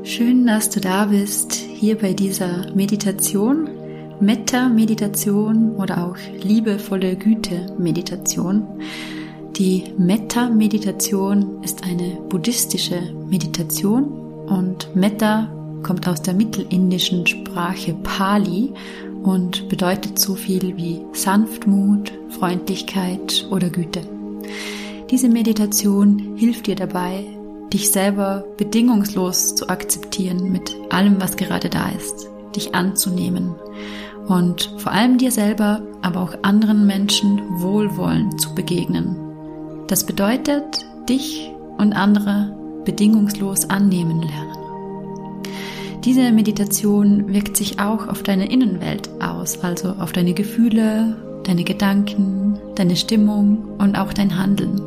Schön, dass du da bist, hier bei dieser Meditation, Metta-Meditation oder auch liebevolle Güte-Meditation. Die Metta-Meditation ist eine buddhistische Meditation und Metta kommt aus der mittelindischen Sprache Pali und bedeutet so viel wie Sanftmut, Freundlichkeit oder Güte. Diese Meditation hilft dir dabei, dich selber bedingungslos zu akzeptieren mit allem, was gerade da ist, dich anzunehmen und vor allem dir selber, aber auch anderen Menschen wohlwollend zu begegnen. Das bedeutet, dich und andere bedingungslos annehmen lernen. Diese Meditation wirkt sich auch auf deine Innenwelt aus, also auf deine Gefühle, deine Gedanken, deine Stimmung und auch dein Handeln.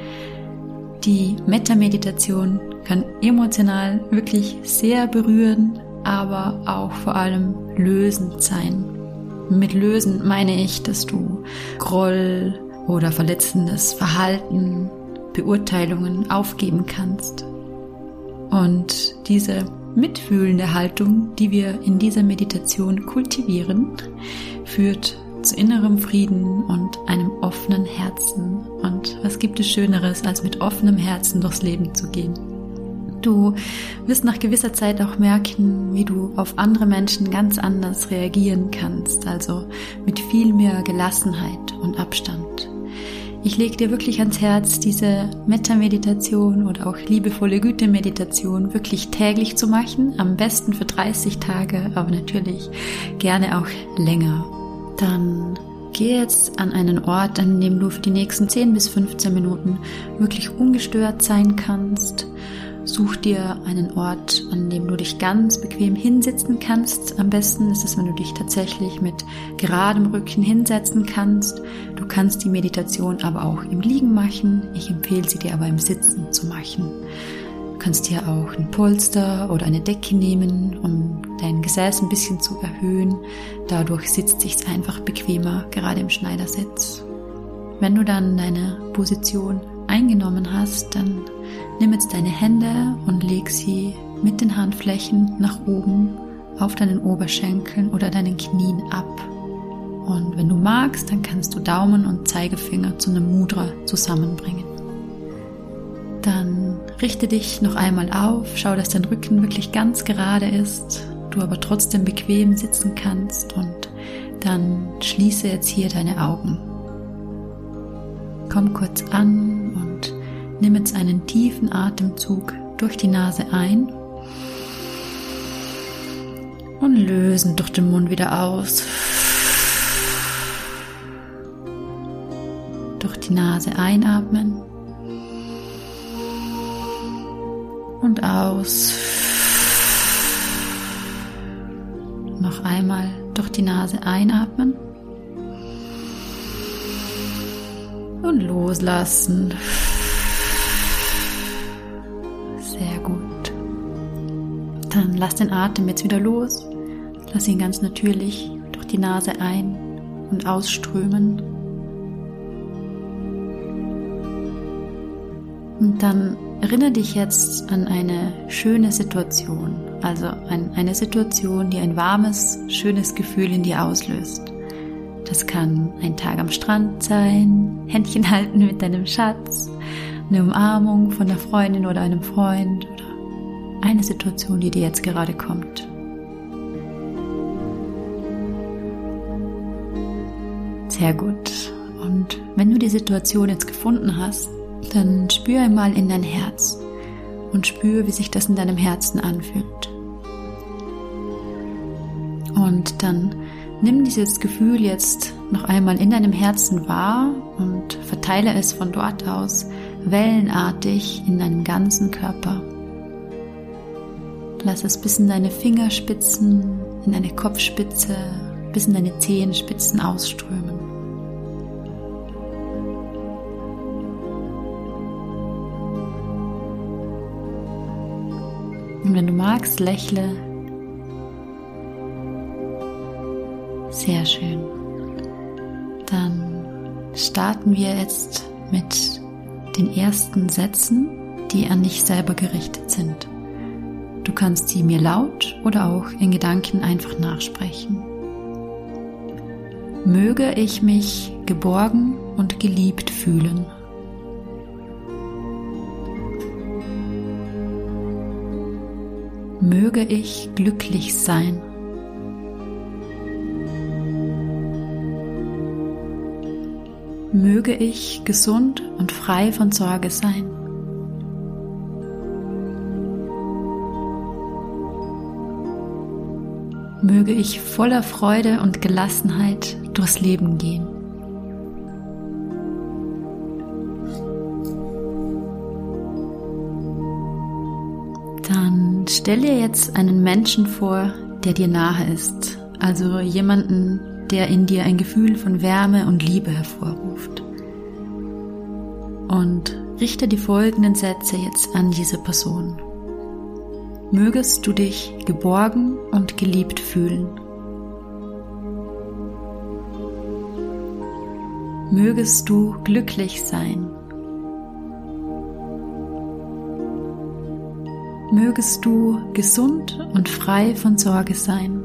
Die Metta-Meditation kann emotional wirklich sehr berührend, aber auch vor allem lösend sein. Mit lösend meine ich, dass du Groll oder verletzendes Verhalten, Beurteilungen aufgeben kannst. Und diese mitfühlende Haltung, die wir in dieser Meditation kultivieren, führt zu innerem Frieden und einem offenen Herzen. Und was gibt es Schöneres, als mit offenem Herzen durchs Leben zu gehen? Du wirst nach gewisser Zeit auch merken, wie du auf andere Menschen ganz anders reagieren kannst, also mit viel mehr Gelassenheit und Abstand. Ich lege dir wirklich ans Herz, diese Metta-Meditation oder auch liebevolle Güte-Meditation wirklich täglich zu machen, am besten für 30 Tage, aber natürlich gerne auch länger. Dann geh jetzt an einen Ort, an dem du für die nächsten 10 bis 15 Minuten wirklich ungestört sein kannst. Such dir einen Ort, an dem du dich ganz bequem hinsetzen kannst. Am besten ist es, wenn du dich tatsächlich mit geradem Rücken hinsetzen kannst. Du kannst die Meditation aber auch im Liegen machen. Ich empfehle sie dir aber im Sitzen zu machen. Du kannst dir auch ein Polster oder eine Decke nehmen, um dein Gesäß ein bisschen zu erhöhen. Dadurch sitzt sich's einfach bequemer, gerade im Schneidersitz. Wenn du dann deine Position eingenommen hast, dann nimm jetzt deine Hände und leg sie mit den Handflächen nach oben auf deinen Oberschenkeln oder deinen Knien ab. Und wenn du magst, dann kannst du Daumen und Zeigefinger zu einem Mudra zusammenbringen. Dann richte dich noch einmal auf, schau, dass dein Rücken wirklich ganz gerade ist, du aber trotzdem bequem sitzen kannst und dann schließe jetzt hier deine Augen. Komm kurz an und nimm jetzt einen tiefen Atemzug durch die Nase ein und lösen durch den Mund wieder aus. Durch die Nase einatmen und aus. Noch einmal durch die Nase einatmen und loslassen. Sehr gut. Dann lass den Atem jetzt wieder los. Lass ihn ganz natürlich durch die Nase ein- und ausströmen. Und dann erinnere dich jetzt an eine schöne Situation, also an eine Situation, die ein warmes, schönes Gefühl in dir auslöst. Das kann ein Tag am Strand sein, Händchen halten mit deinem Schatz, eine Umarmung von einer Freundin oder einem Freund oder eine Situation, die dir jetzt gerade kommt. Sehr gut. Und wenn du die Situation jetzt gefunden hast, dann spür einmal in dein Herz und spür, wie sich das in deinem Herzen anfühlt. Und dann nimm dieses Gefühl jetzt noch einmal in deinem Herzen wahr und verteile es von dort aus wellenartig in deinem ganzen Körper. Lass es bis in deine Fingerspitzen, in deine Kopfspitze, bis in deine Zehenspitzen ausströmen. Und wenn du magst, lächle. Sehr schön. Dann starten wir jetzt mit den ersten Sätzen, die an dich selber gerichtet sind. Du kannst sie mir laut oder auch in Gedanken einfach nachsprechen. Möge ich mich geborgen und geliebt fühlen. Möge ich glücklich sein. Möge ich gesund und frei von Sorge sein. Möge ich voller Freude und Gelassenheit durchs Leben gehen. Dann stell dir jetzt einen Menschen vor, der dir nahe ist, also jemanden, der in dir ein Gefühl von Wärme und Liebe hervorruft. Und richte die folgenden Sätze jetzt an diese Person. Mögest du dich geborgen und geliebt fühlen. Mögest du glücklich sein. Mögest du gesund und frei von Sorge sein.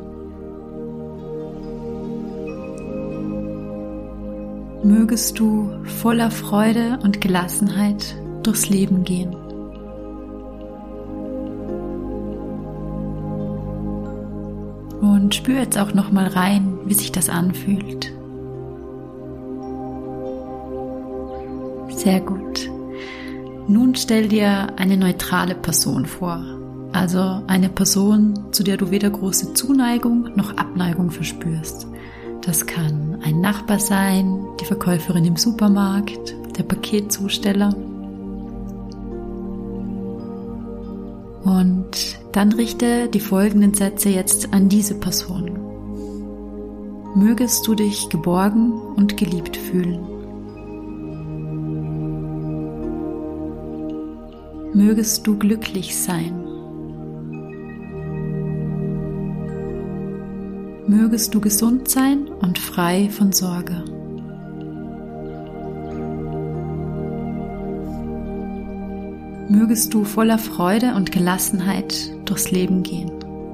Mögest du voller Freude und Gelassenheit durchs Leben gehen. Und spür jetzt auch noch mal rein, wie sich das anfühlt. Sehr gut. Nun stell dir eine neutrale Person vor, also eine Person, zu der du weder große Zuneigung noch Abneigung verspürst. Das kann ein Nachbar sein, die Verkäuferin im Supermarkt, der Paketzusteller. Und dann richte die folgenden Sätze jetzt an diese Person. Mögest du dich geborgen und geliebt fühlen. Mögest du glücklich sein. Mögest du gesund sein und frei von Sorge. Mögest du voller Freude und Gelassenheit durchs Leben gehen.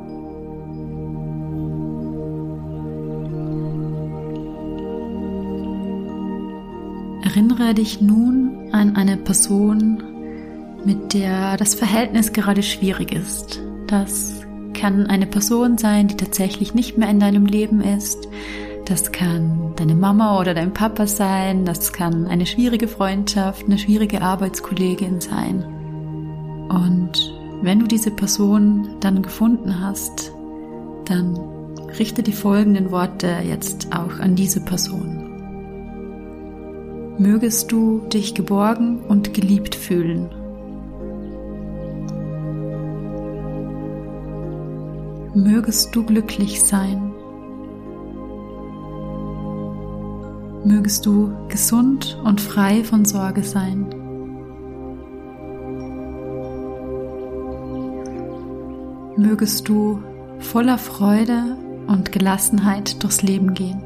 Erinnere dich nun an eine Person, mit der das Verhältnis gerade schwierig ist. Das kann eine Person sein, die tatsächlich nicht mehr in deinem Leben ist. Das kann deine Mama oder dein Papa sein. Das kann eine schwierige Freundschaft, eine schwierige Arbeitskollegin sein. Und wenn du diese Person dann gefunden hast, dann richte die folgenden Worte jetzt auch an diese Person. Mögest du dich geborgen und geliebt fühlen. Mögest du glücklich sein. Mögest du gesund und frei von Sorge sein. Mögest du voller Freude und Gelassenheit durchs Leben gehen.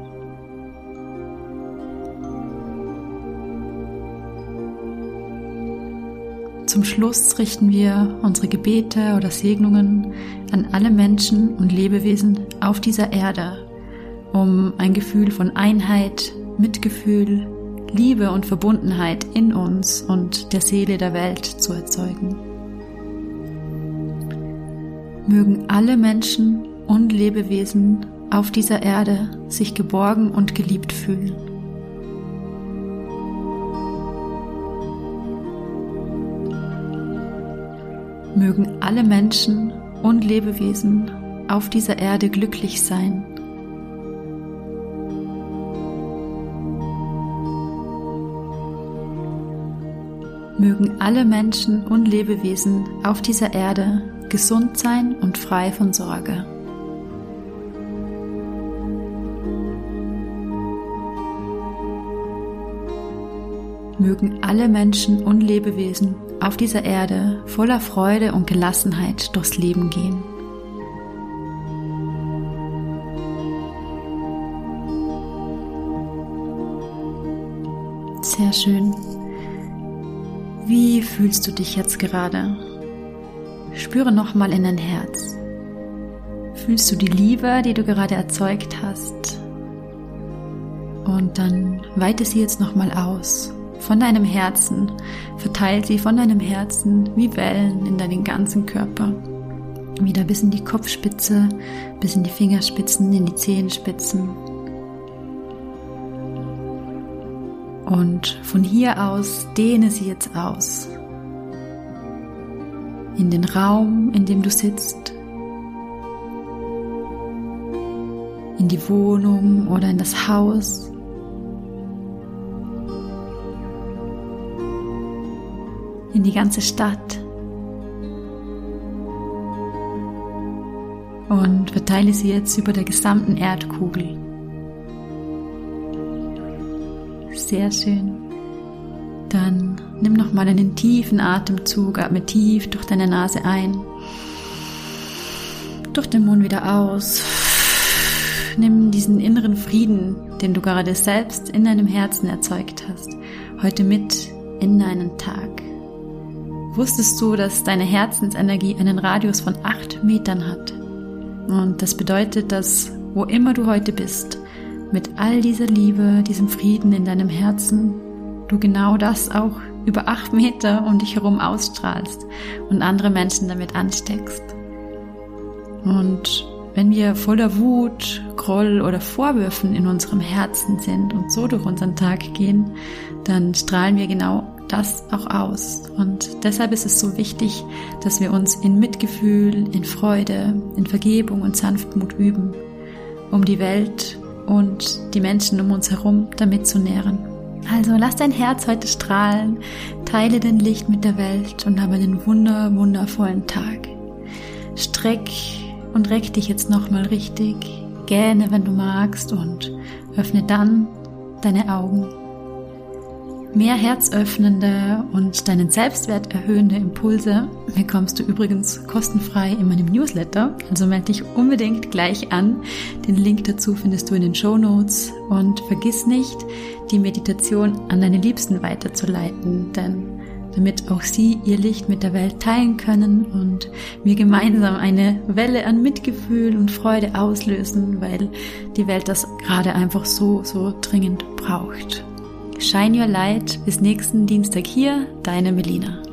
Zum Schluss richten wir unsere Gebete oder Segnungen an alle Menschen und Lebewesen auf dieser Erde, um ein Gefühl von Einheit, Mitgefühl, Liebe und Verbundenheit in uns und der Seele der Welt zu erzeugen. Mögen alle Menschen und Lebewesen auf dieser Erde sich geborgen und geliebt fühlen. Mögen alle Menschen und Lebewesen auf dieser Erde glücklich sein. Mögen alle Menschen und Lebewesen auf dieser Erde gesund sein und frei von Sorge. Mögen alle Menschen und Lebewesen auf dieser Erde voller Freude und Gelassenheit durchs Leben gehen. Sehr schön. Wie fühlst du dich jetzt gerade? spüre nochmal in dein Herz. Fühlst du die Liebe, die du gerade erzeugt hast? Und dann weite sie jetzt nochmal aus. Von deinem Herzen, verteile sie von deinem Herzen wie Wellen in deinen ganzen Körper. Wieder bis in die Kopfspitze, bis in die Fingerspitzen, in die Zehenspitzen. Und von hier aus dehne sie jetzt aus. In den Raum, in dem du sitzt. In die Wohnung oder in das Haus. In die ganze Stadt. Und verteile sie jetzt über der gesamten Erdkugel. Sehr schön. Dann nimm nochmal einen tiefen Atemzug, atme tief durch deine Nase ein, durch den Mund wieder aus. Nimm diesen inneren Frieden, den du gerade selbst in deinem Herzen erzeugt hast, heute mit in deinen Tag. Wusstest du, dass deine Herzensenergie einen Radius von 8 Metern hat? Und das bedeutet, dass wo immer du heute bist, mit all dieser Liebe, diesem Frieden in deinem Herzen, du genau das auch über 8 Meter um dich herum ausstrahlst und andere Menschen damit ansteckst. Und wenn wir voller Wut, Groll oder Vorwürfen in unserem Herzen sind und so durch unseren Tag gehen, dann strahlen wir genau das auch aus. Und deshalb ist es so wichtig, dass wir uns in Mitgefühl, in Freude, in Vergebung und Sanftmut üben, um die Welt und die Menschen um uns herum damit zu nähren. Also lass dein Herz heute strahlen, teile dein Licht mit der Welt und habe einen wundervollen Tag. Streck und reck dich jetzt nochmal richtig, gähne, wenn du magst, und öffne dann deine Augen. Mehr herzöffnende und deinen Selbstwert erhöhende Impulse bekommst du übrigens kostenfrei in meinem Newsletter, also melde dich unbedingt gleich an. Den Link dazu findest du in den Shownotes und vergiss nicht, die Meditation an deine Liebsten weiterzuleiten, denn damit auch sie ihr Licht mit der Welt teilen können und wir gemeinsam eine Welle an Mitgefühl und Freude auslösen, weil die Welt das gerade einfach so dringend braucht. Shine Your Light, bis nächsten Dienstag hier, deine Melina.